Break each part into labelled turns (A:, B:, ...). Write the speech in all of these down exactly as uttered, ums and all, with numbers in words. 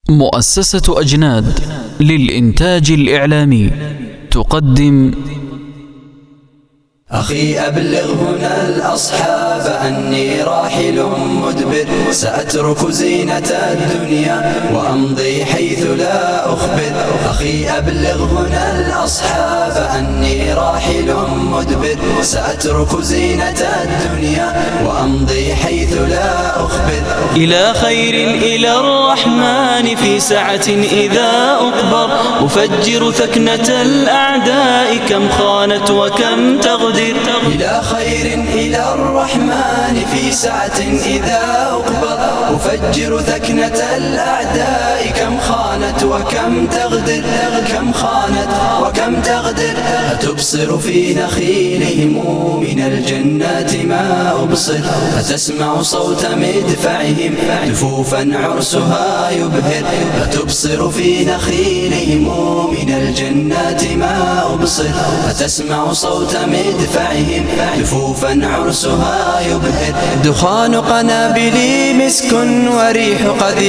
A: مؤسسة أجناد للإنتاج الإعلامي تقدم:
B: أخي أبلغ هنا الأصحاب أني راحل مدبر، سأترك زينة الدنيا وأمضي حيث لا أخبر. أخي أبلغ هنا الأصحاب أني راحل مدبر، سأترك زينة الدنيا وأمضي حيث لا أخبر.
C: إلى خير إلى الرحمن في سعة إذا أقبر، أفجر ثكنة الأعداء كم خانت وكم تغدر.
B: إلى خير إلى الرحمن في سعة إذا أقبر، أفجر ثكنة الأعداء كم خانت وكم تغدر. كم خانت وكم تغدر. أتبصر في نخيلهم من الجنات ما أبصر، أتسمع صوت مدفعهم دفوفا عرسها يبهر. أتبصر في نخيلهم من الجنات ما أبصر، أتسمع صوت مدفعهم دفوفا عرسها يبهر. دخان قنابلي مسك وريح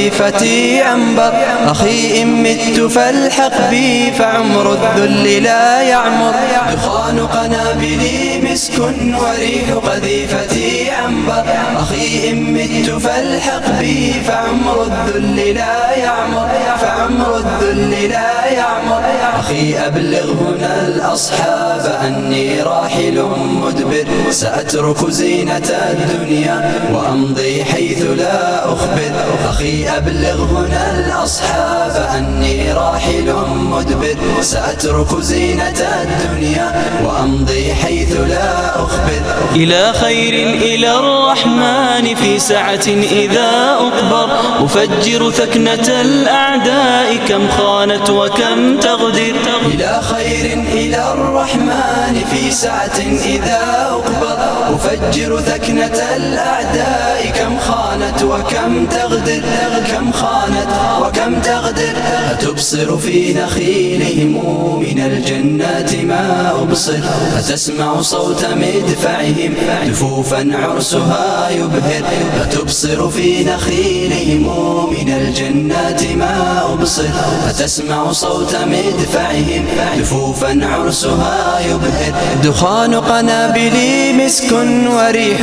B: قذيفتي عنبر، أخي إن مت فالحق بي فعمر الذل لا يعمر. دخان قنابلي مسك وريح قذيفتي عنبر، أخي إن مت فالحق بي فعمر الذل لا يعمر. فعمر الذل لا يعمر. أخي أبلغ هنا الأصحاب أني راحل مدبر، سأترك زينة الدنيا وأمضي حيث لا أخبر. أخي أبلغ هنا الأصحاب أني راحل مدبر، سأترك زينة الدنيا وأمضي حيث لا أخبر.
C: إلى خير إلى الرحمن في سعة إذا أقبر، أفجر ثكنة الأعداء كم خانت وكم تغدر.
B: إلى خير إلى الرحمن في سعة إذا أقبر، أفجر ثكنة الأعداء كم خانت وكم تغدر. كم خانت وكم تغدر. أتبصر في نخيلهم من الجنات ما أبصر، أتسمع صوت مدفعهم دفوفا عرسها يبهر. أتبصر في نخيلهم من الجنات ما أبصر، أتسمع صوت مدفعهم دفوفا عرسها يبهر. دخان قنابلي مسك وريح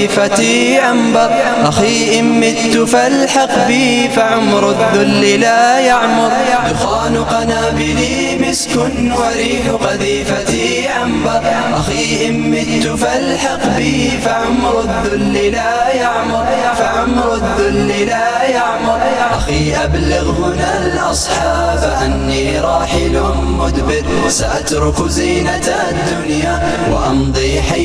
B: قذيفتي عنبر، أخي إن مت فالحق بي فعمر الذل لا يعمر. دخان قنابلي مسك وريح قذيفتي عنبر، أخي إن مت فالحق بي فعمر الذل لا يعمر. فعمر الذل لا يعمر. أخي أبلغ هنا الأصحاب أني راحل مدبر، سأترك زينة الدنيا وأمضي حيث